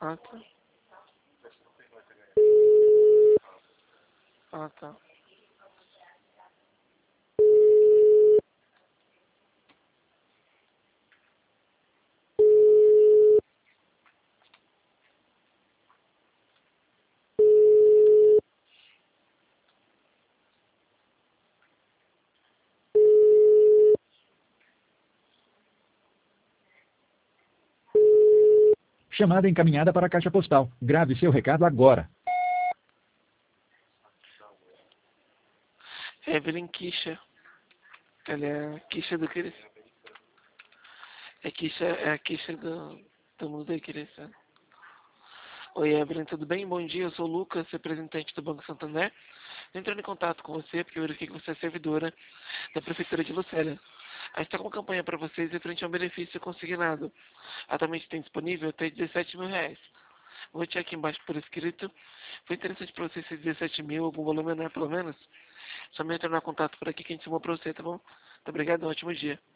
Ah, tá. Ah, tá. Chamada encaminhada para a caixa postal. Grave seu recado agora. Evelyn Kisha. Ela é a Kisha do Crescente. É a Kisha do mundo da Crescente. Oi, Evelyn, tudo bem? Bom dia, eu sou o Lucas, representante do Banco Santander. Entrando em contato com você porque eu verifiquei que você é servidora da Prefeitura de Lucélia. A gente está com uma campanha para vocês referente a um benefício consignado. Atualmente tem disponível até R$ 17.000. Vou deixar aqui embaixo por escrito. Foi interessante para você esses 17 mil, algum valor menor pelo menos? Só me retornar contato por aqui que a gente chamou para você, tá bom? Muito obrigado, um ótimo dia.